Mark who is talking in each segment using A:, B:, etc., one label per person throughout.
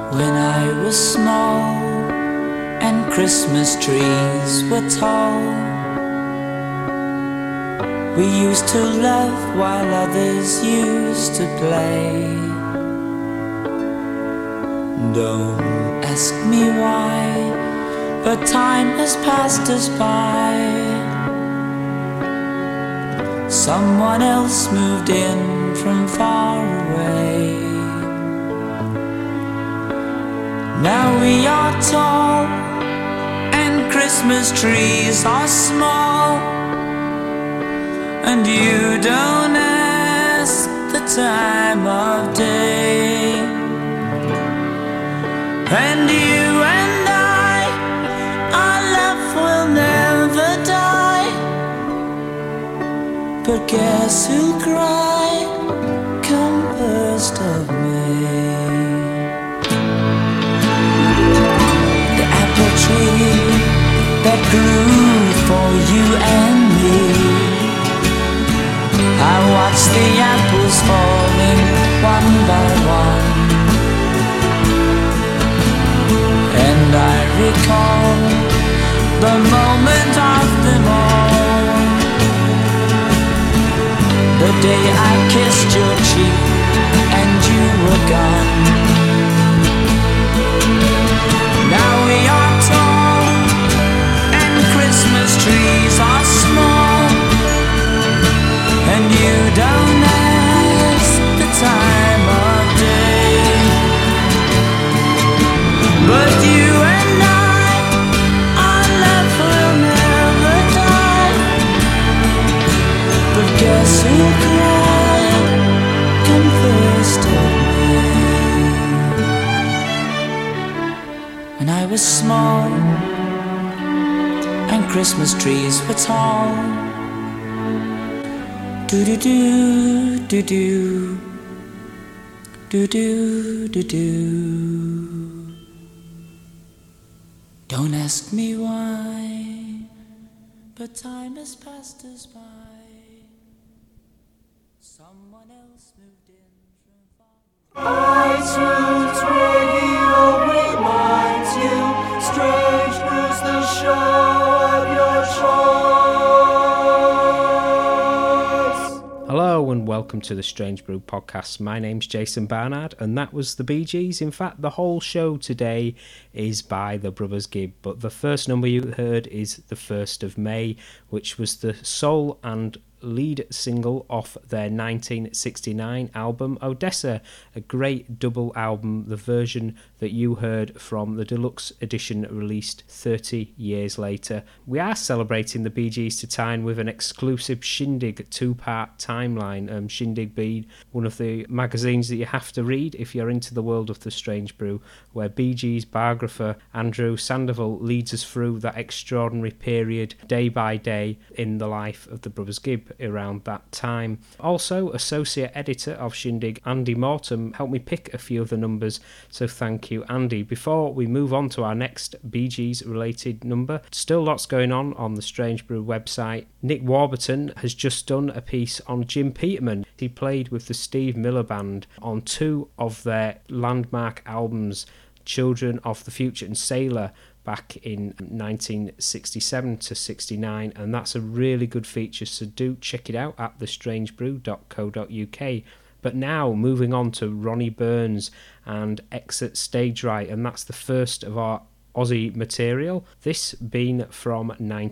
A: When I was small and Christmas trees were tall, we used to laugh while others used to play. Don't ask me why, but time has passed us by. Someone else moved in from far away. Now we are tall and Christmas trees are small, and you don't ask the time of day. And you and I, our love will never die. But guess who'll cry come 1st of May? The apple tree that grew for you and me, I watched the apples falling one by one, and I recall the moment of them all, the day I kissed your cheek and you were gone. Now we are tall and Christmas trees are small, and you don't ask the time of day. But you and I, our love will never die. But guess who'll cry come 1st of May? When I was small and Christmas trees were tall, do-do-do, do-do, do-do, do-do. Don't ask me why, but time has passed us by. Someone else moved in from far.
B: iTunes Radio reminds you, Strange Brew's the show of your choice.
C: Hello and welcome to the Strange Brew podcast. My name's Jason Barnard and that was the Bee Gees. In fact, the whole show today is by the Brothers Gibb, but the first number you heard is the 1st of May, which was the sole and lead single off their 1969 album Odessa, a great double album, the version that you heard from the deluxe edition released 30 years later. We are celebrating the Bee Gees to time with an exclusive Shindig 2-part timeline, Shindig being one of the magazines that you have to read if you're into the world of the Strange Brew, where Bee Gees biographer Andrew Sandoval leads us through that extraordinary period day by day in the life of the Brothers Gibb around that time. Also, associate editor of Shindig, Andy Morton, helped me pick a few of the numbers, so thank you, Andy. Before we move on to our next Bee Gees related number, still lots going on the Strange Brew website. Nick Warburton has just done a piece on Jim Peterman. He played with the Steve Miller Band on 2 of their landmark albums, Children of the Future and Sailor, back in 1967 to 69, and that's a really good feature, so do check it out at thestrangebrew.co.uk. But now moving on to Ronnie Burns and Exit Stage Right, and that's the first of our Aussie material, this being from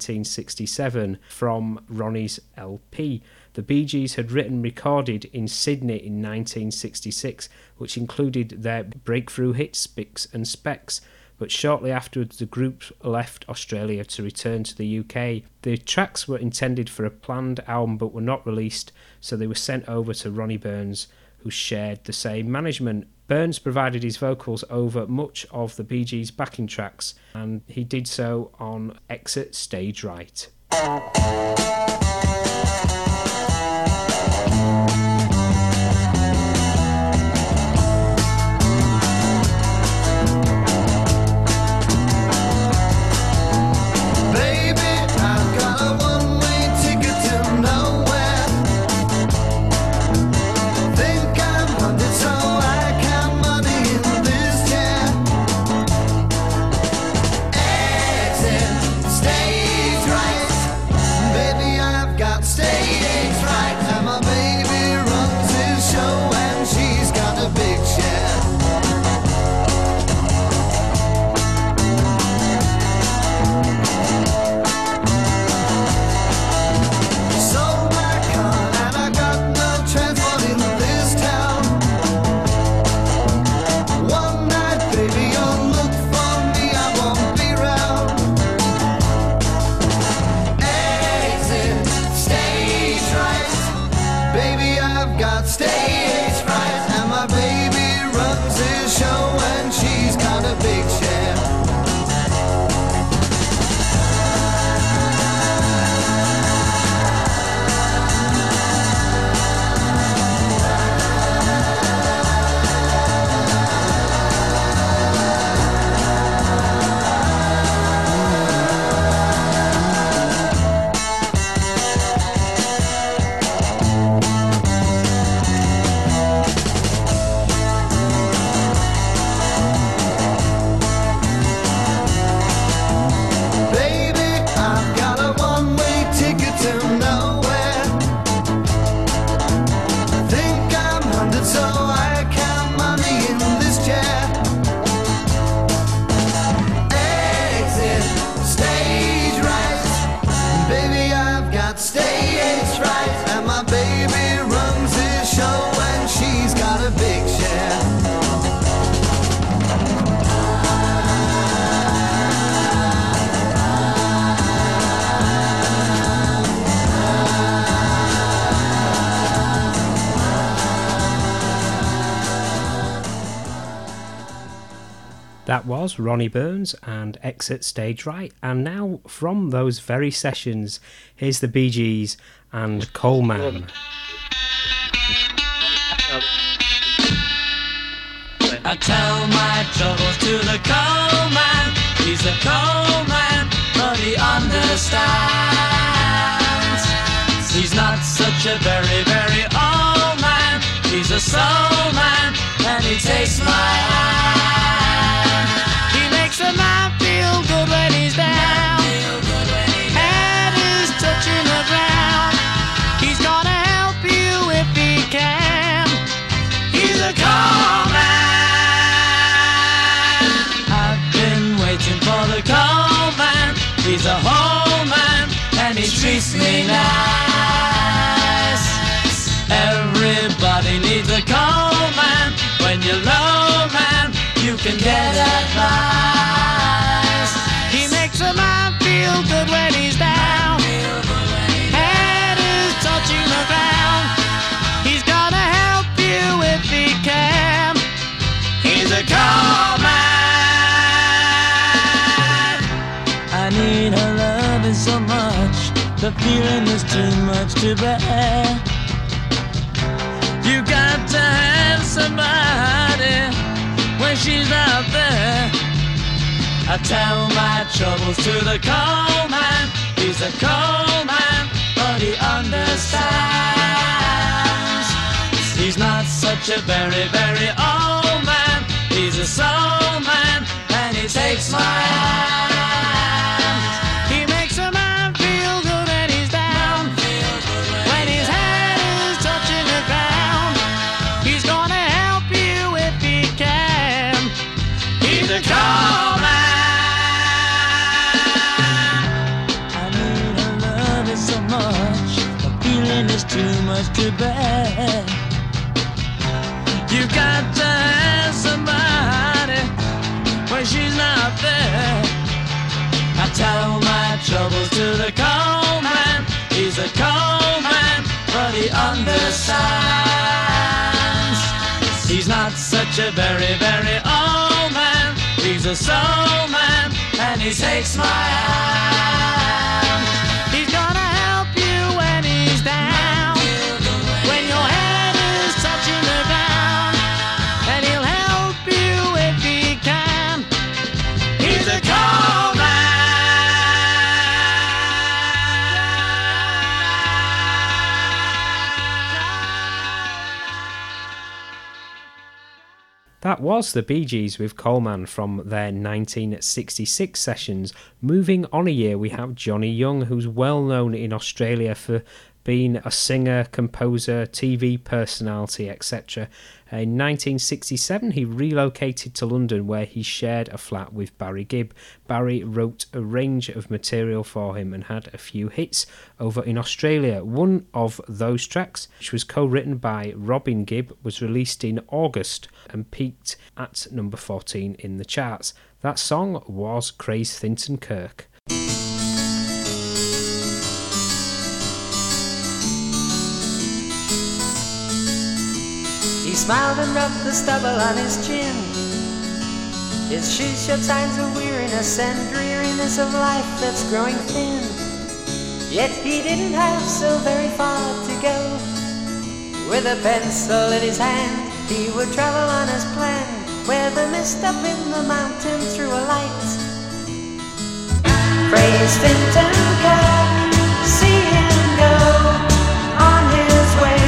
C: 1967 from Ronnie's LP. The Bee Gees had written and recorded in Sydney in 1966, which included their breakthrough hit Spicks and Specks, but shortly afterwards the group left Australia to return to the UK. The tracks were intended for a planned album but were not released, so they were sent over to Ronnie Burns, who shared the same management. Burns provided his vocals over much of the Bee Gees' backing tracks, and he did so on Exit Stage Right.
B: Think I'm wanted, so I count money in this town.
C: That was Ronnie Burns and Exit Stage Right. And now, from those very sessions, here's the Bee Gees and Coleman.
A: I tell my troubles to the Coleman. He's a Coleman, but he understands. He's not such a very, very old man. He's a soul man, and he takes my hand. He makes a man feel good when he's down. Head is touching the ground. He's gonna help you if he can. He's a Coleman. I've been waiting for the Coleman. He's a whole man, and he treats me nice. Everybody needs a Coleman. When you're low, man, you can get advice. He makes a man feel good when he's down. Head is touching the ground. He's gonna help you if he can. He's a Coleman. I need her loving so much. The feeling is too much to bear. You got to have somebody when she's not there. I tell my troubles to the Coleman. He's a Coleman, but he understands. He's not such a very, very old man. He's a soul man, and he takes my hand. He makes a man feel good when he's down. When his head is touching the ground, he's gonna help you if he can. He's a Coleman. I need her love so much. The feeling is too much to bear. You got to have somebody when she's not there. I tell my troubles to the Coleman. He's a Coleman, but he understands. He's not such a very, very old man. He's a soul man, and he takes my hand. He's gonna help you when he's down. When your head is touching the ground, and he'll help you if he can. He's a Coleman.
C: That was the Bee Gees with Coleman from their 1966 sessions. Moving on a year, we have Johnny Young, who's well known in Australia for being a singer, composer, TV personality, etc. In 1967, he relocated to London, where he shared a flat with Barry Gibb. Barry wrote a range of material for him and had a few hits over in Australia. One of those tracks, which was co-written by Robin Gibb, was released in August and peaked at number 14 in the charts. That song was Craze Thinton Kirk.
D: He smiled and rubbed the stubble on his chin. His shoes showed signs of weariness and dreariness of life that's growing thin. Yet he didn't have so very far to go. With a pencil in his hand, he would travel on his plan, where the mist up in the mountain threw a light. Praise Thinton Kirk, see him go on his way.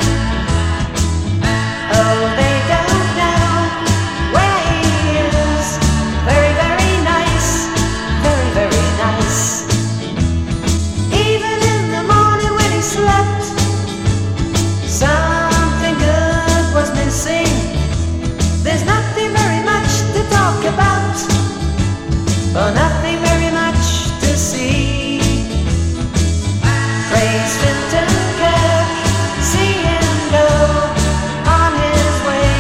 D: Oh, they don't know where he is. Very, very nice, very, very nice. Even in the morning when he slept, something good was missing. There's nothing very much to talk about, or nothing very much to see. Praise Thinton Kirk, see him go on his way.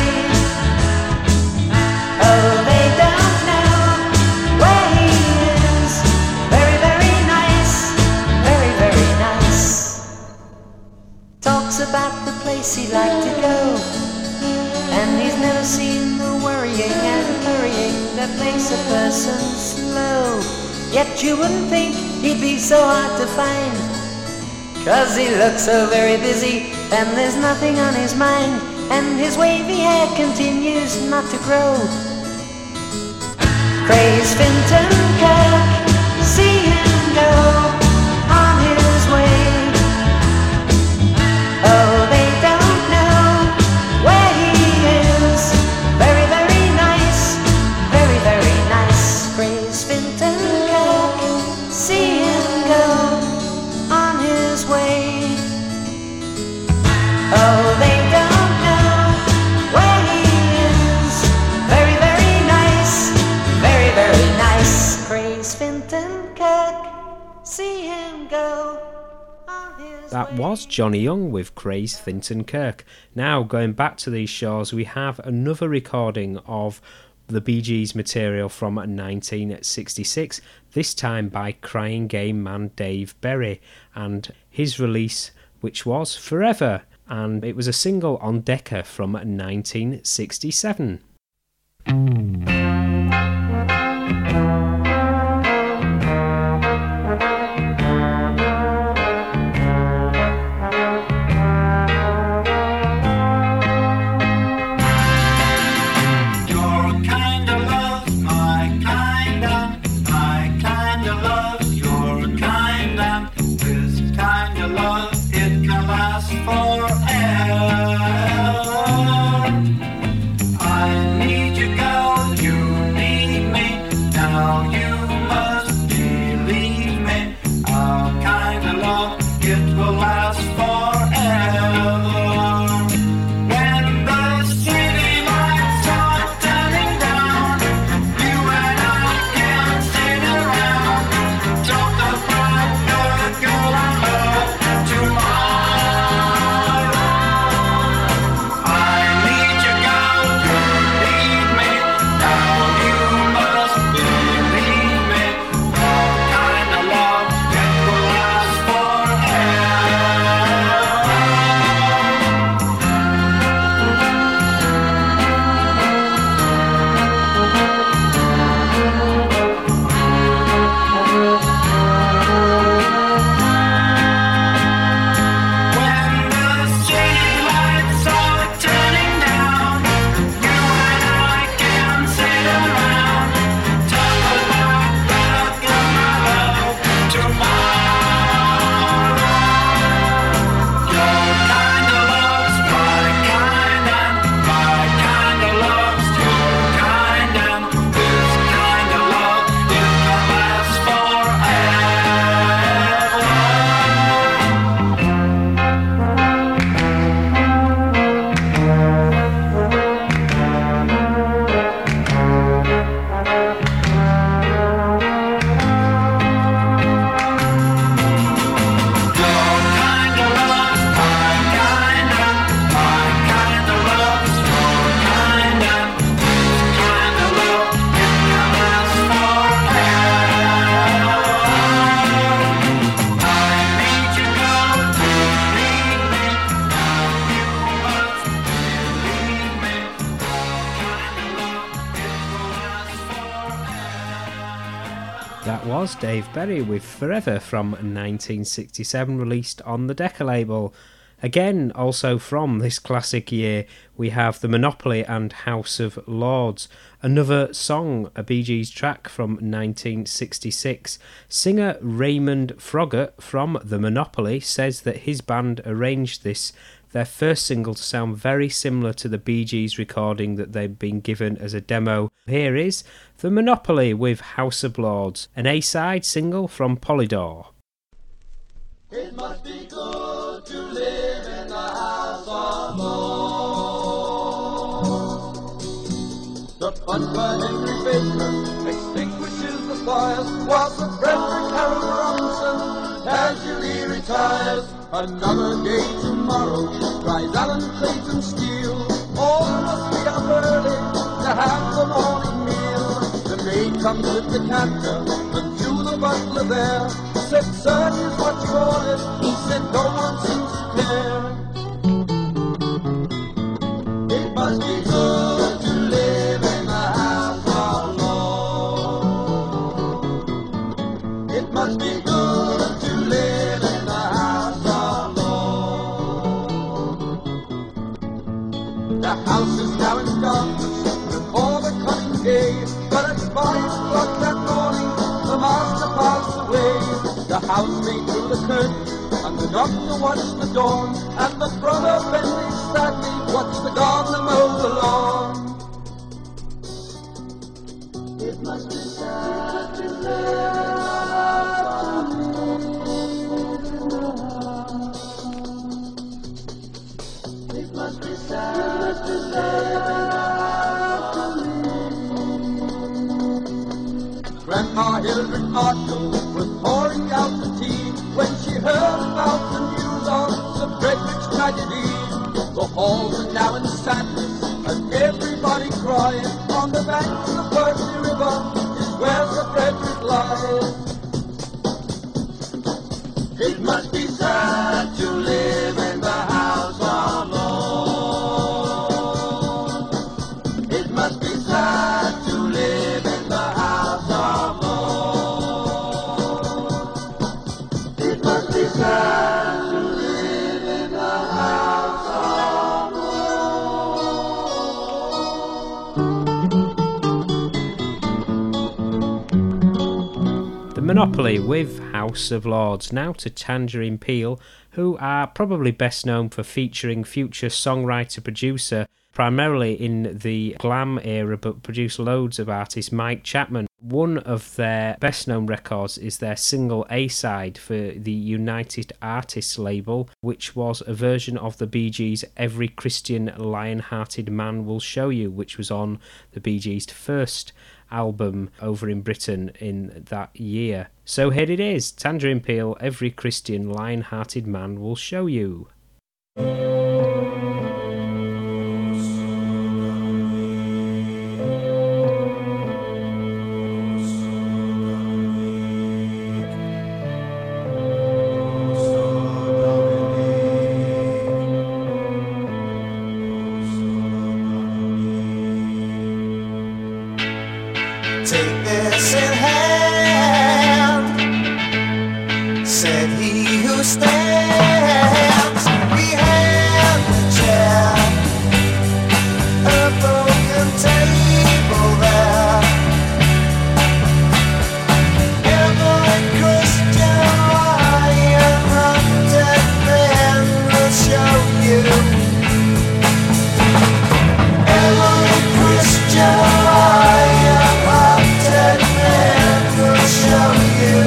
D: Oh, they don't know where he is. Very, very nice, very, very nice. Talks about the place he'd like to go, and he's never seen the worrying and hurrying that makes a person slow. Yet you wouldn't think he'd be so hard to find, 'cause he looks so very busy and there's nothing on his mind, and his wavy hair continues not to grow. Praise Finton Kirk, see him go on his way. Oh, they don't know where he is. Very, very nice, very, very nice. Praise Finton Kirk, see him go on his way. Oh, they don't know where he is. Very, very nice, very, very nice. Praise Finton Kirk, see him go on his
C: That
D: way.
C: was Johnny Young with Craze Finton Kirk. Now, going back to these shows, we have another recording of the Bee Gees material from 1966, this time by Crying Game man Dave Berry, and his release, which was Forever, and it was a single on Decca from 1967. That was Dave Berry with Forever from 1967, released on the Decca label. Again, also from this classic year, we have The Monopoly and House of Lords. Another song, a Bee Gees track from 1966. Singer Raymond Froggatt from The Monopoly says that his band arranged this, their first single, to sound very similar to the Bee Gees recording that they'd been given as a demo. Here is The Monopoly with House of Lords, an A-side single from Polydor.
B: It must be good to live in the House of Lords. The fun for Henry Baker extinguishes the fires, while Sir Frederick Harold Robinson casually retires. Another day tomorrow cries Alan Clayton Steele. All must be up early to have the morning meal. The maid comes with the canter, and to the butler there said, "Sir, here's what you ordered." He said, "No one seems to care." It must be good to live in the House of Lords. day. But at 5 o'clock that morning, the master passed away. The housemaid drew the curtain, and the doctor watched the dawn, and the brother bending sadly watched the gardener mow the lawn. It must be sad to live in the house. It must be sad to live in the house. Grandma Hildred Marshall was pouring out the tea when she heard about the news of Sir Frederick's tragedy. The halls are now in sadness, and everybody crying. On the banks of Percy River is where Sir Frederick lies. It must be sad to live in the house alone. It must be sad to live in the house alone. It must be sad to live in the house alone.
C: The Monopoly with House of Lords. Now to Tangerine Peel, who are probably best known for featuring future songwriter-producer, primarily in the glam era, but produced loads of artists, Mike Chapman. One of their best-known records is their single A-side for the United Artists label, which was a version of the Bee Gees' Every Christian Lion-Hearted Man Will Show You, which was on the Bee Gees' first album over in Britain in that year. So here it is, Tangerine Peel, Every Christian Lion-Hearted Man Will Show You.
E: Take this in hand, said he who stands behind the chair, a broken table there. Every Christian lion-hearted man will show you. Every Christian lion-hearted man will show you.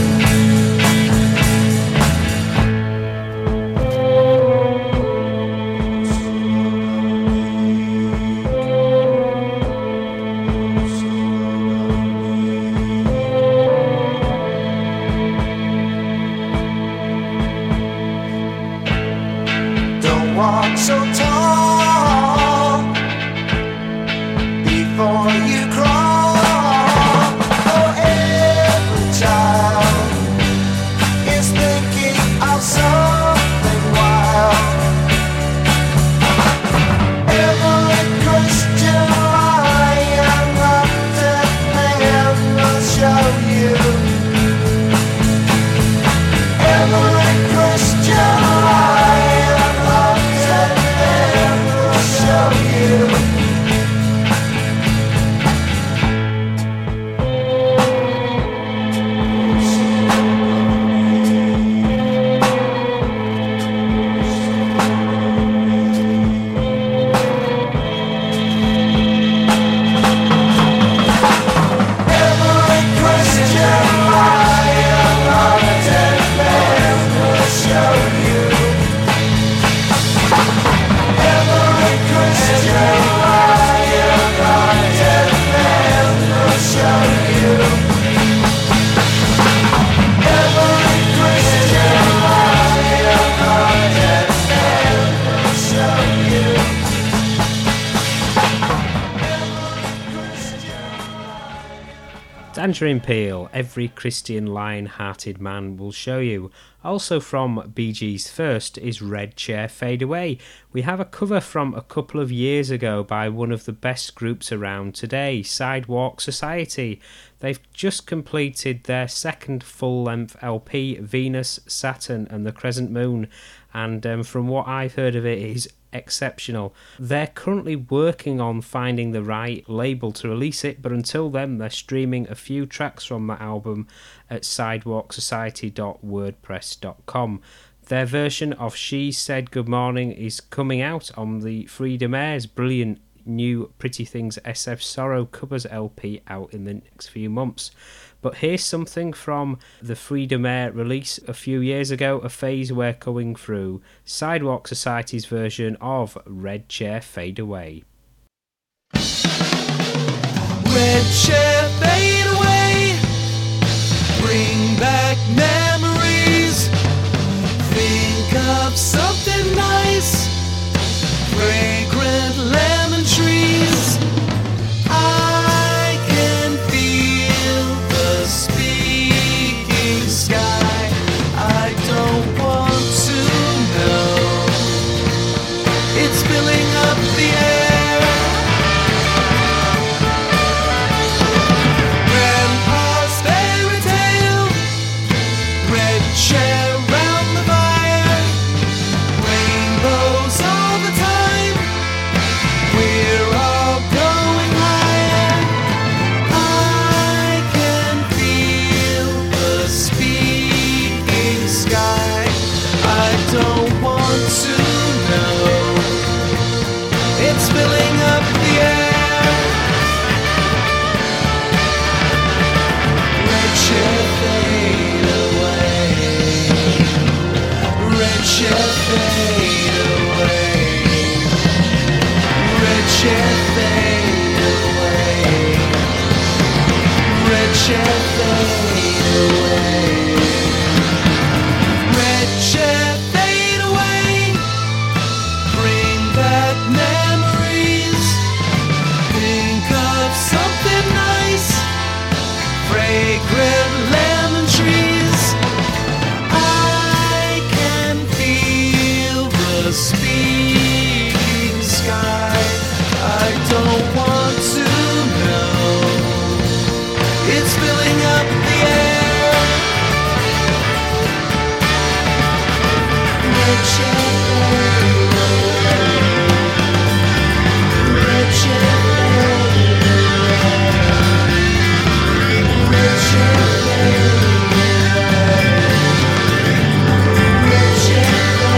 E: Don't walk so tall before you crawl. For every child is thinking of something wild. Every Christian lion-hearted man will show you. Every Christian lion-hearted man will show you. Every Christian lion-hearted man will show you. Every Christian lion-hearted man will show you. Every Christian lion-hearted man will show you.
C: Tangerine Peel, Every Christian Lion-Hearted Man Will Show You. Also from Bee Gees' first is Red Chair Fade Away. We have a cover from a couple of years ago by one of the best groups around today, Sidewalk Society. They've just completed their second full-length LP, Venus, Saturn and the Crescent Moon, and from what I've heard of it, it is exceptional. They're currently working on finding the right label to release it, but until then they're streaming a few tracks from that album at sidewalksociety.wordpress.com. Their version of She Said Good Morning is coming out on the Freedom Air's brilliant new Pretty Things SF Sorrow covers LP out in the next few months. But here's something from the Freedom Air release a few years ago, A Phase We're Going Through, Sidewalk Society's version of Red Chair Fade Away.
E: Red chair fade away, bring back memories. Think of something nice, fragrant lemon trees. I can feel the speaking sky. I don't want to know. It's filling up the air. Grandpa's fairy tale, red chair round the fire, rainbows all the time. We're all going higher. I can feel the speaking sky. I don't want to know. It's filling up the air. Red chair fade away. Red chair fade away. Red chair fade away. Red chair fade away. Red chair fade away. Bring back memories. Think of something nice. Fragrant lemon trees. I can feel the speaking sky. I don't want to know. It's filling up the air. Red chair fade away. Red chair fade away. Red chair fade away. Red chair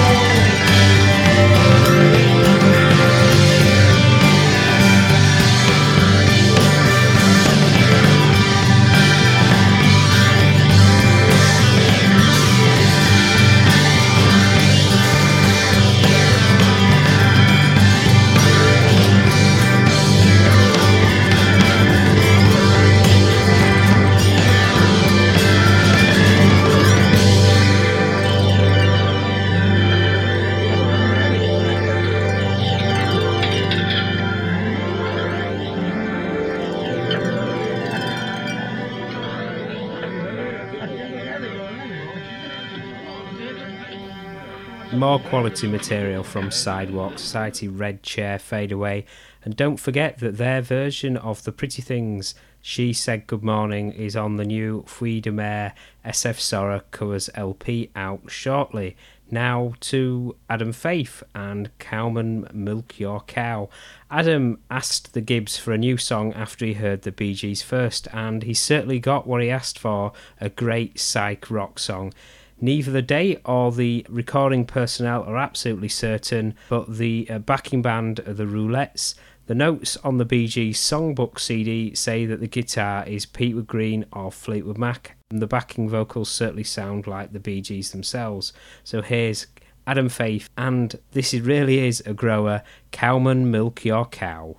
C: More quality material from Sidewalk Society, Red Chair Fade Away, and don't forget that their version of the Pretty Things She Said Good Morning is on the new Freedom Air SF Sorrow covers LP out shortly. Now to Adam Faith and Cowman Milk Your Cow. Adam asked the Gibbs for a new song after he heard the Bee Gees first, and he certainly got what he asked for, a great psych rock song. Neither the date or the recording personnel are absolutely certain, but the backing band are the Roulettes. The notes on the Bee Gees songbook CD say that the guitar is Peter Green or Fleetwood Mac, and the backing vocals certainly sound like the Bee Gees themselves. So here's Adam Faith, and this really is a grower, Cowman Milk Your Cow.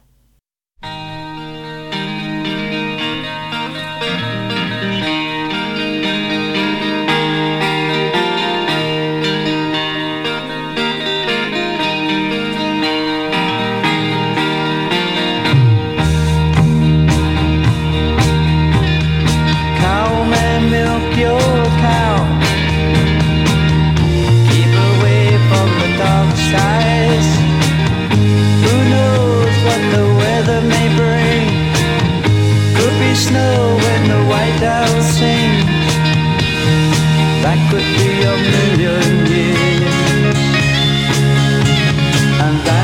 E: Snow when the White House sings. That could be a million years, and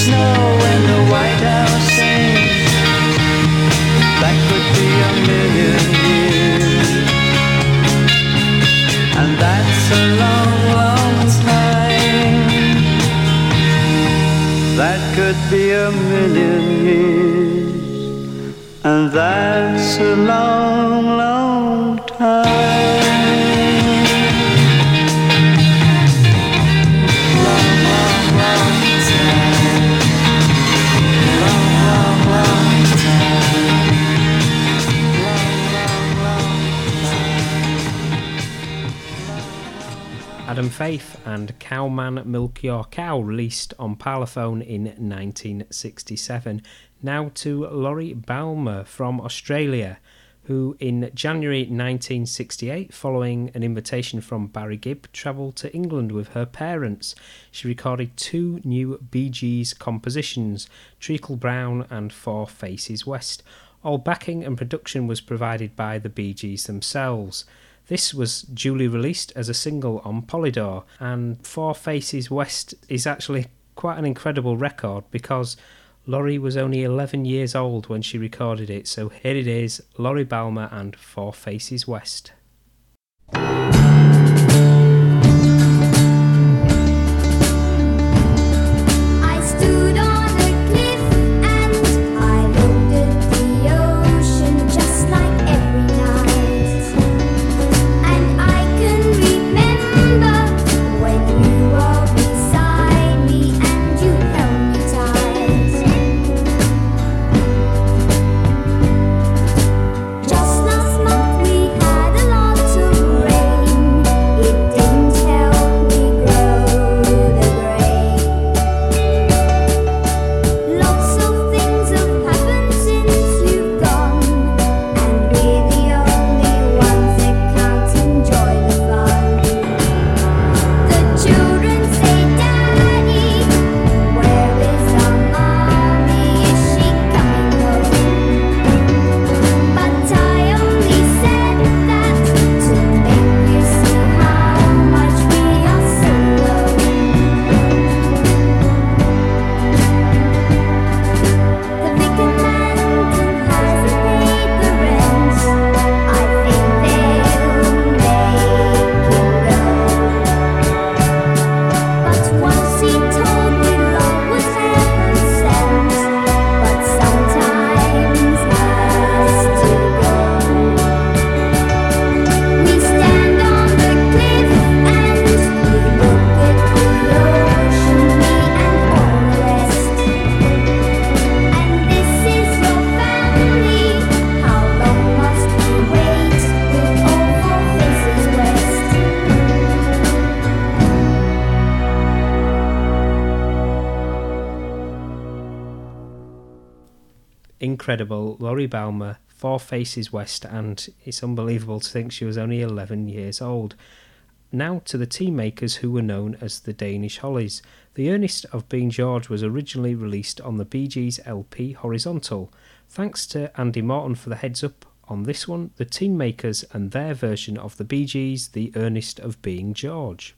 E: snow when the White House sings. That could be a million years, and that's a long, long time. That could be a million years, and that's a long, long time.
C: Adam Faith and Cowman Milk Your Cow, released on Parlophone in 1967. Now to Laurie Balmer from Australia, who in January 1968, following an invitation from Barry Gibb, travelled to England with her parents. She recorded 2 new Bee Gees compositions, Treacle Brown and Four Faces West. All backing and production was provided by the Bee Gees themselves. This was duly released as a single on Polydor, and Four Faces West is actually quite an incredible record because Laurie was only 11 years old when she recorded it. So here it is, Laurie Balmer and Four Faces West. Incredible, Laurie Balmer, Four Faces West, and it's unbelievable to think she was only 11 years old. Now to the team makers who were known as the Danish Hollies. The Earnest of Being George was originally released on the Bee Gees LP Horizontal. Thanks to Andy Morton for the heads up on this one, the team makers and their version of the Bee Gees, The Earnest of Being George.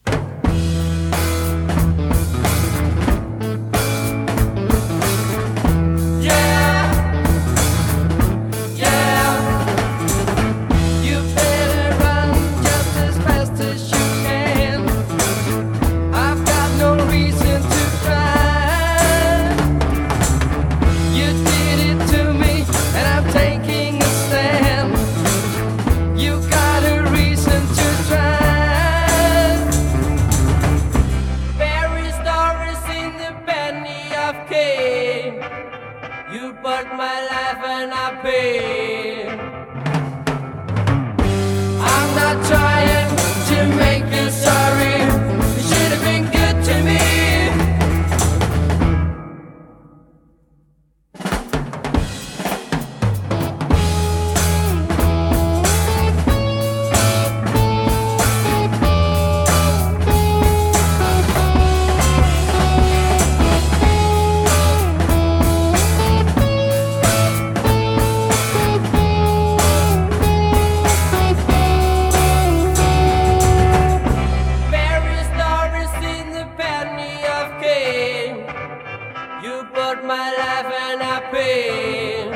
D: You put my life in a pain.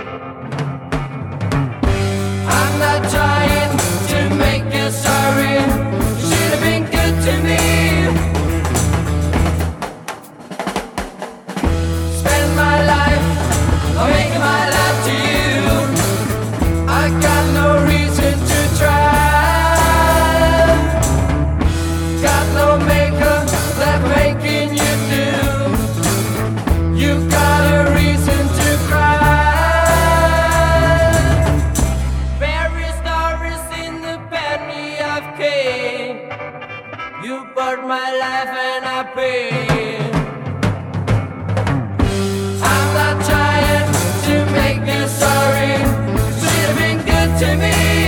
D: I'm not trying to make you sorry. You should have been good to me. Spend my life making my love to you. I got no reason to try. Got no makeup that making you do. You got a reason to cry. Fairy stories in the penny of cane. You put my life in a pain. I'm not trying to make you sorry. You should have been good to me.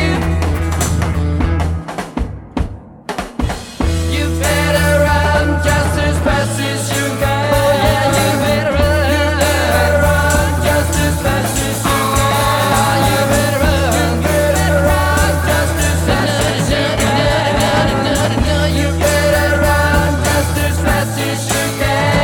D: You better run just as fast as you can. Oh yeah, you better run. You better run just as fast as you can. You better run. You better run just as fast as you can. You better run just as fast as you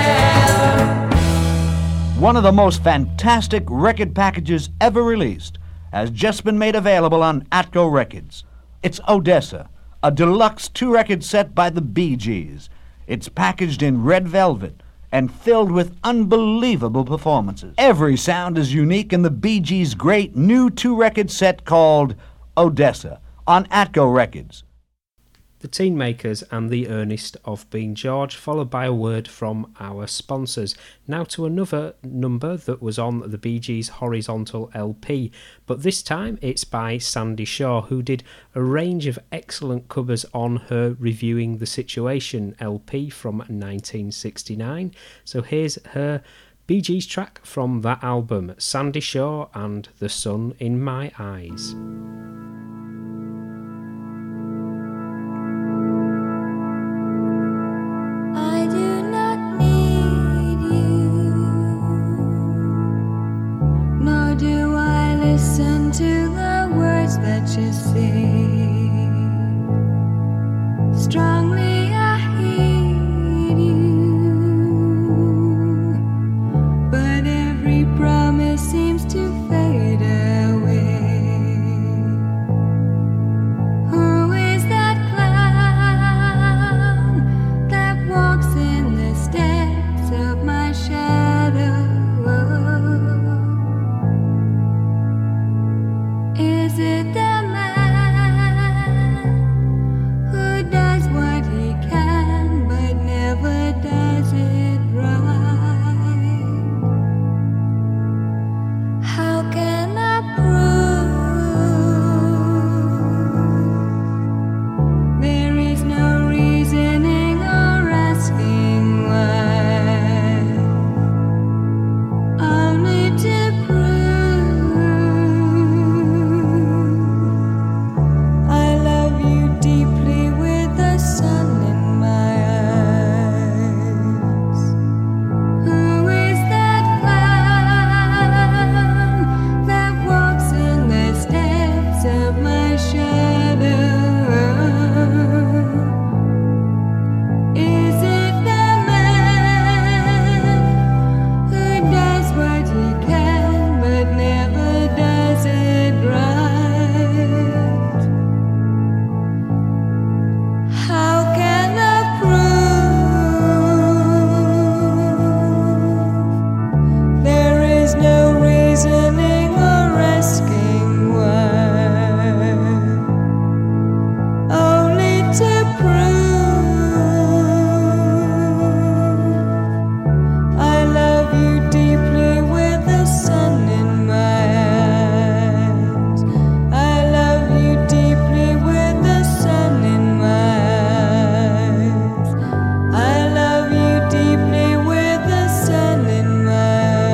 D: can.
F: One of the most fantastic record packages ever released has just been made available on Atco Records. It's Odessa, a deluxe 2-record set by the Bee Gees. It's packaged in red velvet and filled with unbelievable performances. Every sound is unique in the Bee Gees' great new 2-record set called Odessa on Atco Records.
C: The Teen Makers and the Ernest of Being George, followed by a word from our sponsors. Now to another number that was on the Bee Gees' Horizontal LP, but this time it's by Sandie Shaw, who did a range of excellent covers on her Reviewing the Situation LP from 1969. So here's her Bee Gees track from that album, Sandie Shaw and The Sun in My Eyes.
G: I do not need you, nor do I listen to the words that you say. Strongly I hate you, but every promise seems to fade away. Who is that clown that walks in the steps of my shadow? Is it the man who does what he can but never does it right? How can I prove? There is no reasoning or asking why, only to prove I love you deeply with the sun in my eyes. Who is that clown that walks in the steps of my shadow? Is it the man who does what he can but never does it right? How can I prove? There is no reasoning or asking why, only to prove I love you deeply with the sun in my eyes. I love you deeply with the sun in my eyes. I love you deeply with the sun in my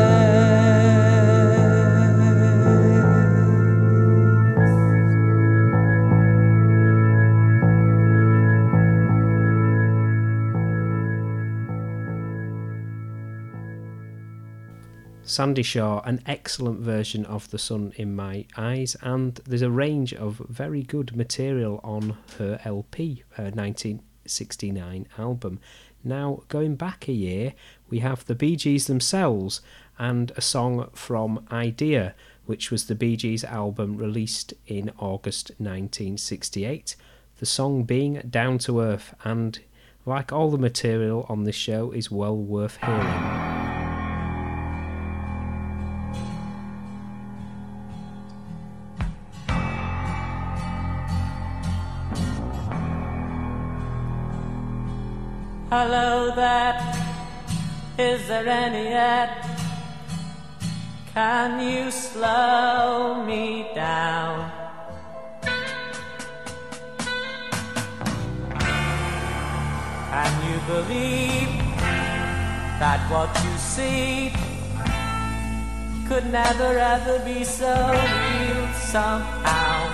C: Sandie Shaw, an excellent version of The Sun in My Eyes, and there's a range of very good material on her LP, 1969 album. Now, going back a year, we have the Bee Gees themselves and a song from Idea, which was the Bee Gees album released in August 1968. The song being Down to Earth, and like all the material on this show, is well worth hearing.
D: Hello there, is there any yet? Can you slow me down? Can you believe that what you see could never ever be so real somehow?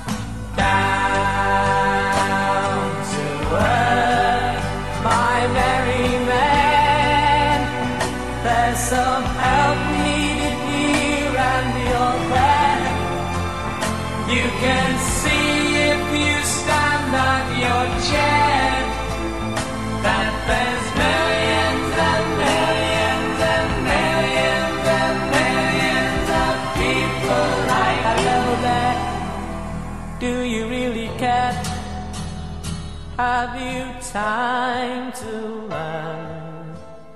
D: Down to earth, my merry man, there's some help needed here and you're there. You can see if you stand on your chair that there's millions and millions and millions and millions of people like hello there. Do you really care? Have you time to learn?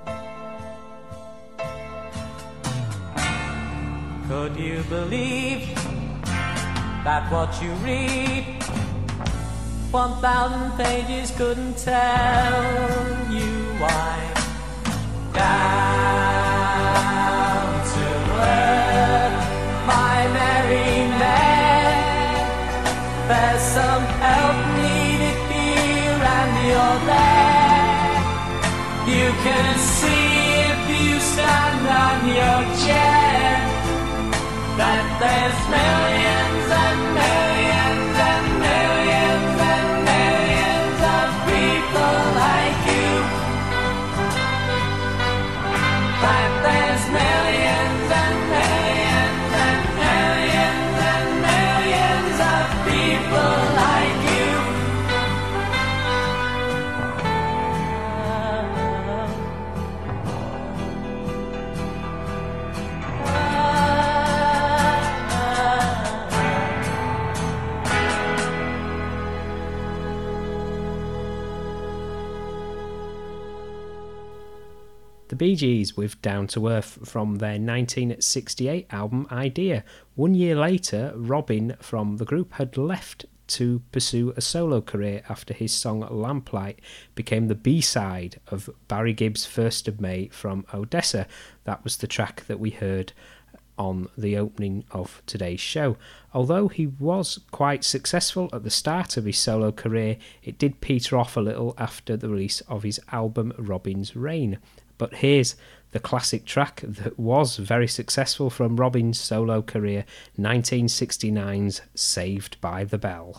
D: Could you believe that what you read 1,000 pages couldn't tell you why? Down to earth, my merry man, there's some help needed here and you're there. You can see if you stand on your chair that there's millions and millions and millions and millions of people like you. That there's millions and millions and millions and millions of people like you.
C: The Bee Gees with Down to Earth from their 1968 album Idea. 1 year later, Robin from the group had left to pursue a solo career after his song Lamplight became the B-side of Barry Gibb's 1st of May from Odessa. That was the track that we heard on the opening of today's show. Although he was quite successful at the start of his solo career, it did peter off a little after the release of his album Robin's Reign. But here's the classic track that was very successful from Robin's solo career, 1969's Saved by the Bell.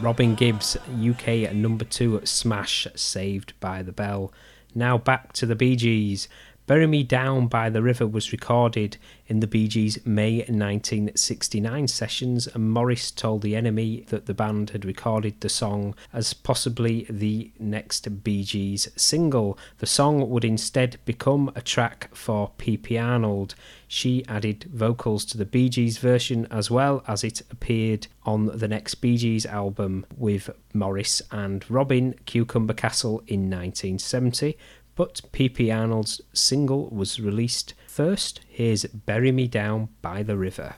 C: Robin Gibb's UK number 2 smash, Saved by the Bell. Now back to the Bee Gees. Bury Me Down by the River was recorded in the Bee Gees' May 1969 sessions, and Morris told the Enemy that the band had recorded the song as possibly the next Bee Gees single. The song would instead become a track for P.P. Arnold. She added vocals to the Bee Gees version as well as it appeared on the next Bee Gees album with Morris and Robin, Cucumber Castle, in 1970. But P.P. Arnold's single was released first. Here's Bury Me Down by the River.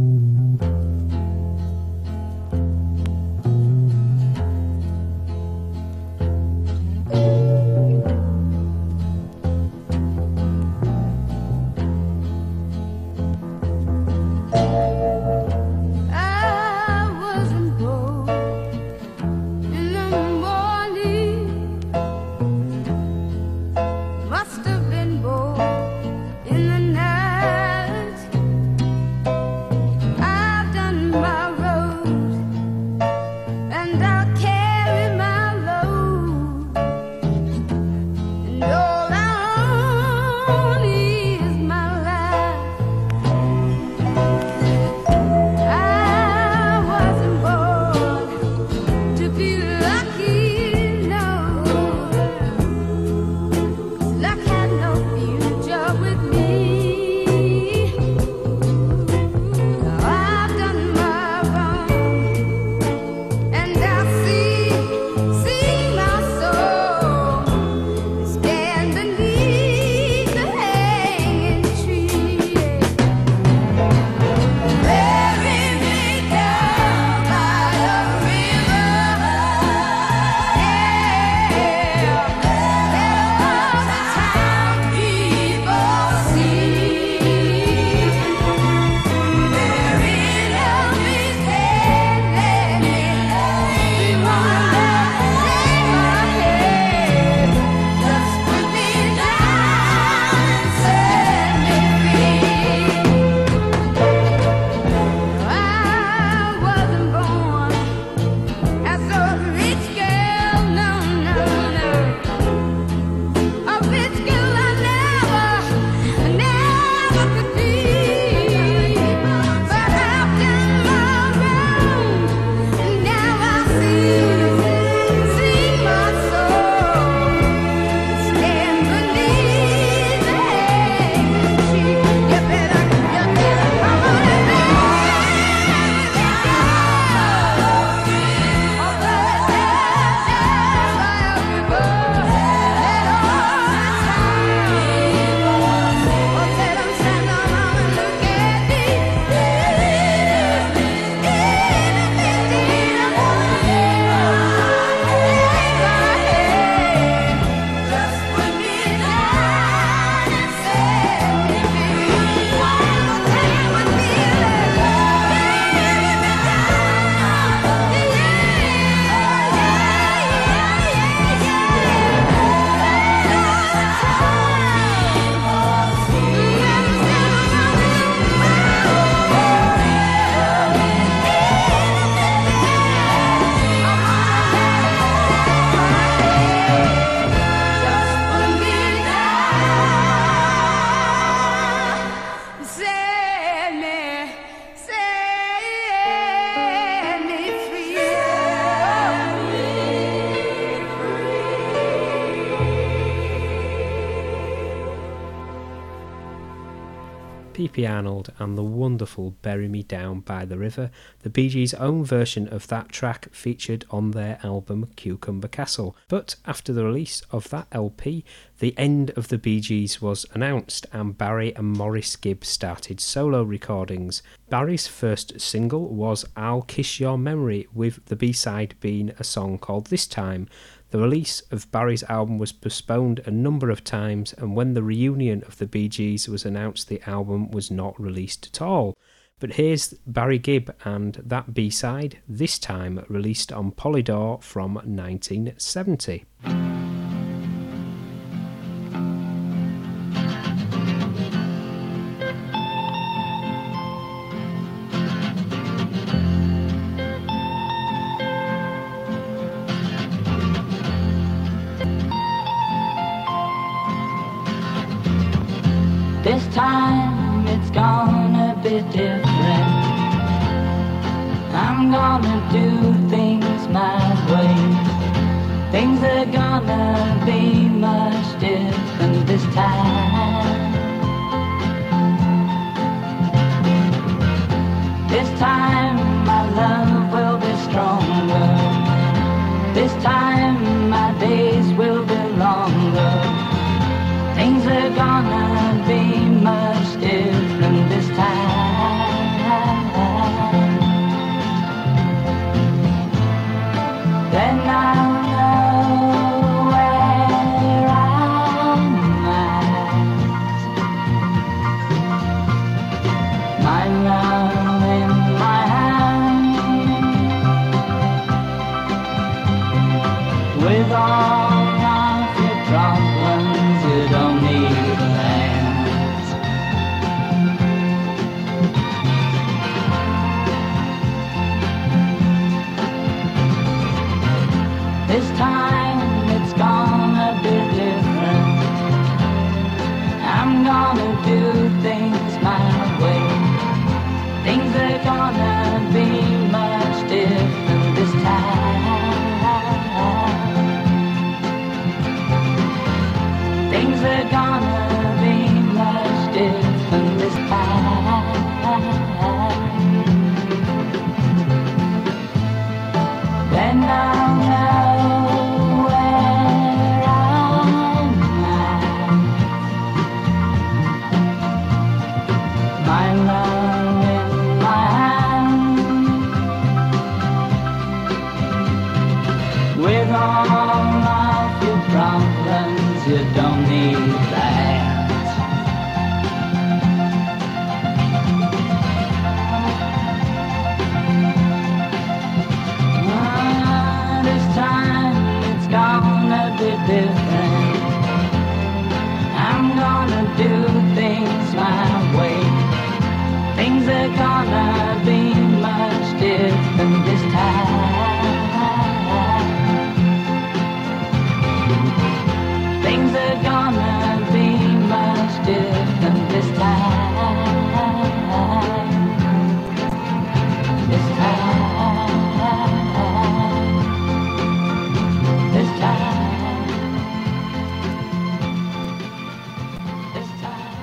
C: P.P. Arnold and the wonderful Bury Me Down by the River, the Bee Gees' own version of that track featured on their album Cucumber Castle. But after the release of that LP, the end of the Bee Gees was announced and Barry and Morris Gibb started solo recordings. Barry's first single was I'll Kiss Your Memory, with the B-side being a song called This Time. The release of Barry's album was postponed a number of times, and when the reunion of the Bee Gees was announced, the album was not released at all. But here's Barry Gibb and that B-side, This Time, released on Polydor from 1970.
D: gonna be different. I'm gonna do things my way. Things are gonna be much different this time. This time my love will be stronger. This time my days will be longer. Things are gonna be much different this time. Then I'll know where I'm at. My love in my hand, with all of your problems you don't need plans. This time it's gonna be different. I'm gonna do things my way. Things are gonna be much different this time. Things are gonna be much different this time. Then I'll know where I'm at. My love in my hand, with all of your problems you don't need plans. This time it's gonna be different. I'm gonna do things my way. Things are gonna be much different this time. Things are gonna be much different this time. This time. This time. This time.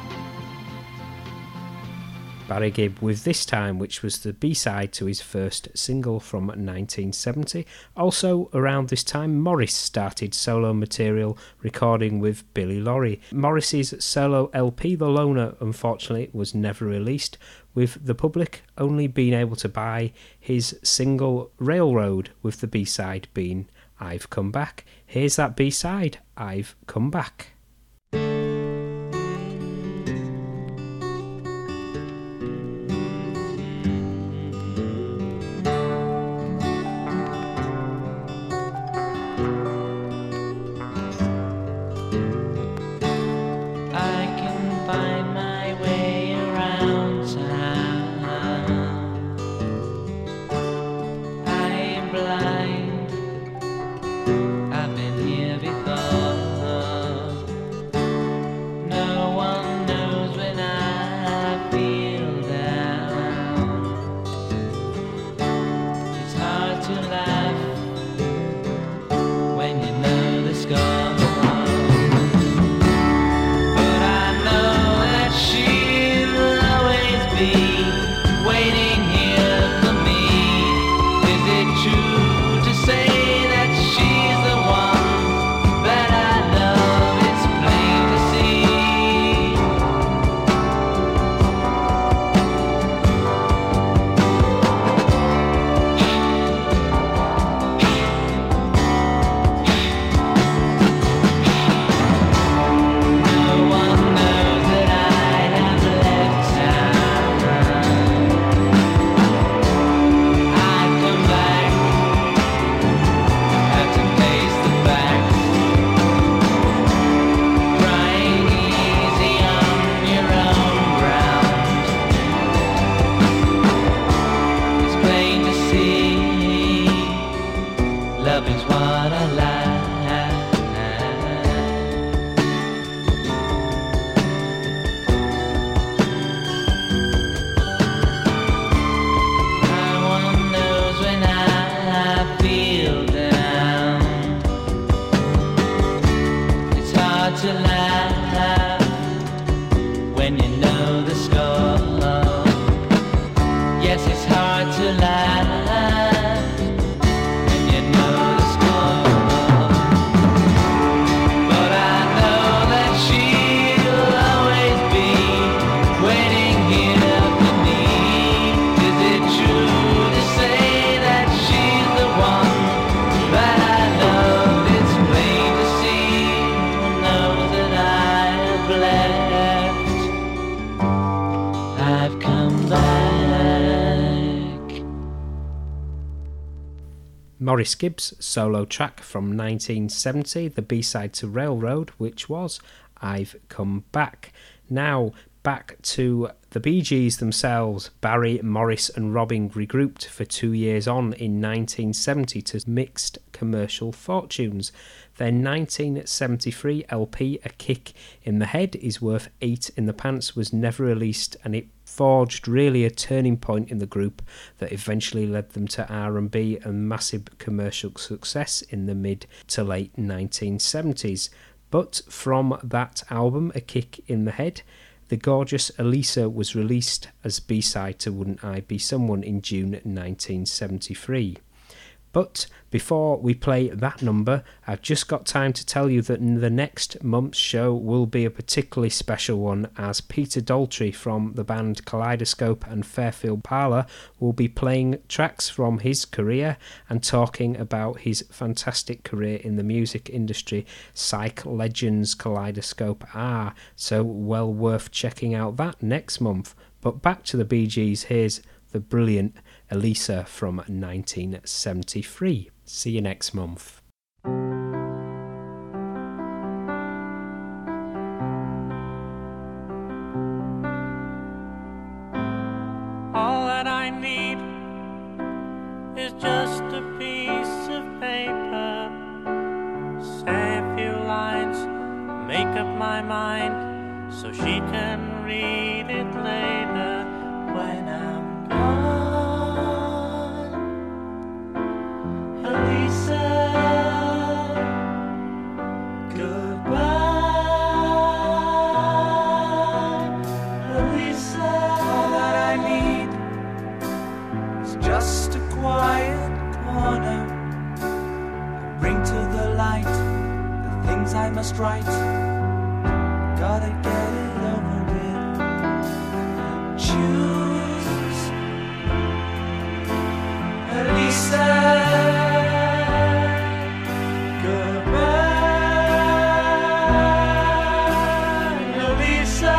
C: Barry Gibb with This Time, which was the B-side to his first single from 1970. Also, around this time, Morris started solo material, recording with Billy Laurie. Morris's solo LP, The Loner, unfortunately was never released, with the public only being able to buy his single Railroad, with the B-side being I've Come Back. Here's that B-side, I've Come Back.
E: I can find my way around town. I am blind. I've been here before.
C: Maurice Gibbs' solo track from 1970, the B-side to Railroad, which was I've Come Back. Now, back to the Bee Gees themselves. Barry, Morris and Robin regrouped for 2 years on in 1970 to Mixed Commercial Fortunes. Their 1973 LP, A Kick in the Head is Worth 8 in the Pants, was never released, and it forged really a turning point in the group that eventually led them to R&B and massive commercial success in the mid to late 1970s. But from that album, A Kick in the Head, the gorgeous Elisa was released as B-side to Wouldn't I Be Someone in June 1973. But before we play that number, I've just got time to tell you that the next month's show will be a particularly special one, as Peter Daltrey from the band Kaleidoscope and Fairfield Parlour will be playing tracks from his career and talking about his fantastic career in the music industry. Psych legends Kaleidoscope are, so well worth checking out that next month. But back to the Bee Gees, here's the brilliant Elisa from 1973. See you next month.
E: All that I need is just a piece of paper. Say a few lines, make up my mind, so she can read it later when I'm gone. Elisa, goodbye. Elisa, all that I need is just a quiet corner. Bring to the light the things I must write. Gotta get it over with. Choose Elisa. Goodbye, Elisa.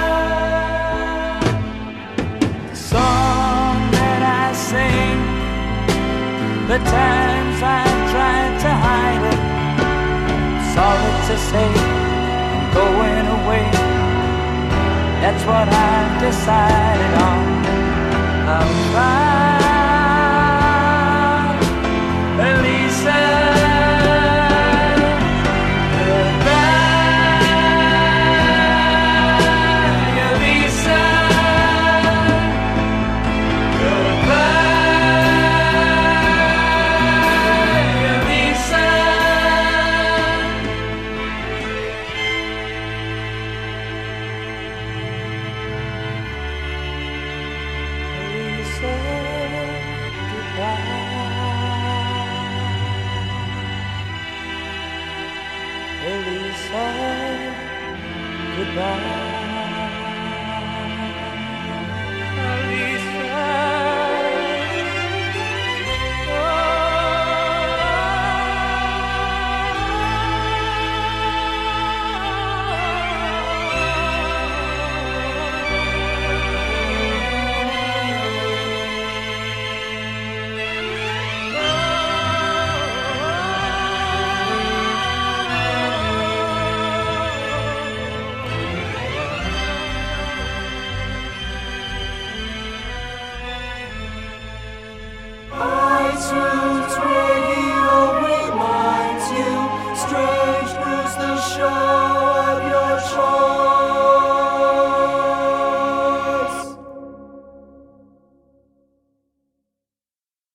E: The song that I sing, the times I've tried to hide it, sorry to say, I'm going away. That's what I've decided on. I'll try